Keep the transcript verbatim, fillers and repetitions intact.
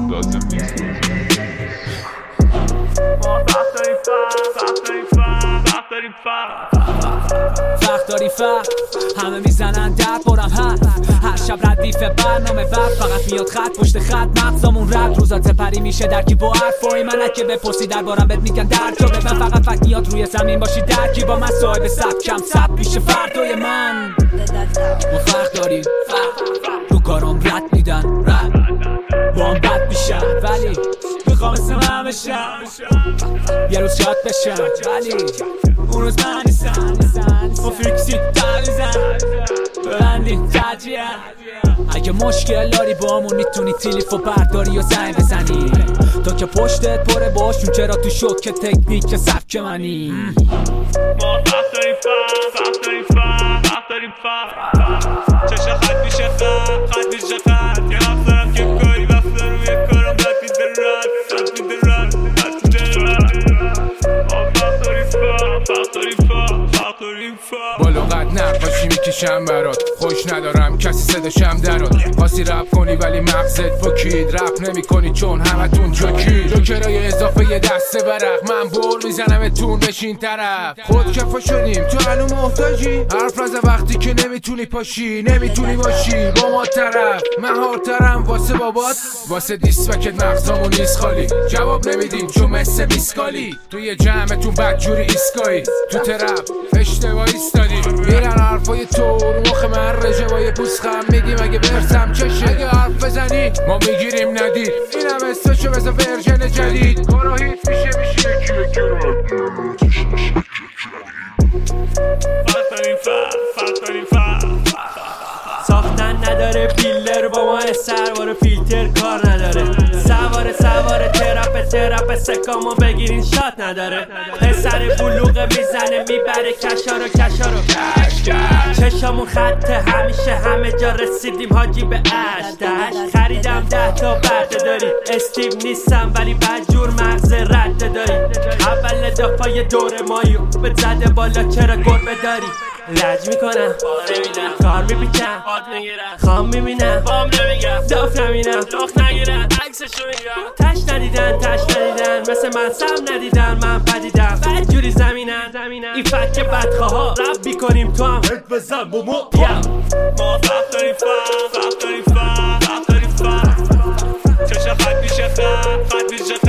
لازم نیست وقت داری فقط همه میزنن در برم هست هر شب ردیف برنامه بعد فقط میاد خط پشت خط مغزامون رد روزات پری میشه درکی با حرفای من که بپرسی در بارم بهت میگن در جا به من فقط فقط میاد روی زمین باشی درکی با من صاحب سبکم سب میشه فردای من ما فرق داریم رو کارم رد میدن رد با هم بد میشن ولی میخوام اسم همه شم یه روز شاد بشم ولی اون روز من نیستم با فریکسی در میزن ببندی ترجیح اگه مشکل داری با همون میتونی تیلیفو برداری یا زنگ بزنی تا که پشتت پره باشون چرا تو شوک تکنیک سبک منی ما وقت داریم فهم وقت داریم فهم وقت داریم فهم چشا خط میشه خط خط میشه خط یه حرف دارم که کاری وقت دارم یه کارم رد میده رد رد میده رد رد میده رد ما وقت داریم فهم وقت داریم فهم وقت داریم فهم با لغت نقاشی میکشم برات خوش ندارم کسی صداشم درات خاصی رپ کنی ولی مغزت فکید رپ نمی کنی چون همتون جوکی جوکرای اضافه یه دسته برق من بول میزنم اتون بشین طرف خود کفا شدیم تو هنو محتاجی حرف رزه وقتی که نمیتونی پاشی نمیتونی باشی با ما طرف مهارترم واسه بابات واسه دیسپکت مغزامون نیست خالی جواب نمیدیم چون مثل میسکالی توی جمعتون بدجوری ایسکایی تو ترپ اشتباه ایستادی میرن حرفای تو رو مخ من رجوای پوسخم میگیم اگه برسم چشه اگه حرف بزنی ما میگیریم ندید اینم استاشو بزا ورژن جدید کارا هیت میشه میشه یکی یکی فرق داریم فرق فرق داریم فرق ساختن نداره پیلر با ما سروار فیلتر کار نداره سوار سوار ترپ ترپ سکامو بگیرین شات نداره پسر بلوغه میزنه میبره کشا رو کشا رو کش کش چشامون خطه همیشه همه جا رسیدیم حاجی به اش دش خریدم ده تا برده داری استیو نیستم ولی بدجور مغز رد داری اول دفعه دور مایو به زده بالا چرا گربه داری لج میکنم کار میپیچم خام میبینم بام نمیگم داف نمینم داخ نگیرن عکسشو میگم تش ندیدن تش ندیدن مثل من سم ندیدن من پدیدم بد جوری زمینن این فکر بدخواه رب بیکنیم تو هم هد بزن بومو ما وقت داریم فهم وقت داریم فهم وقت داریم فهم چشا خط میشه خط خط میشه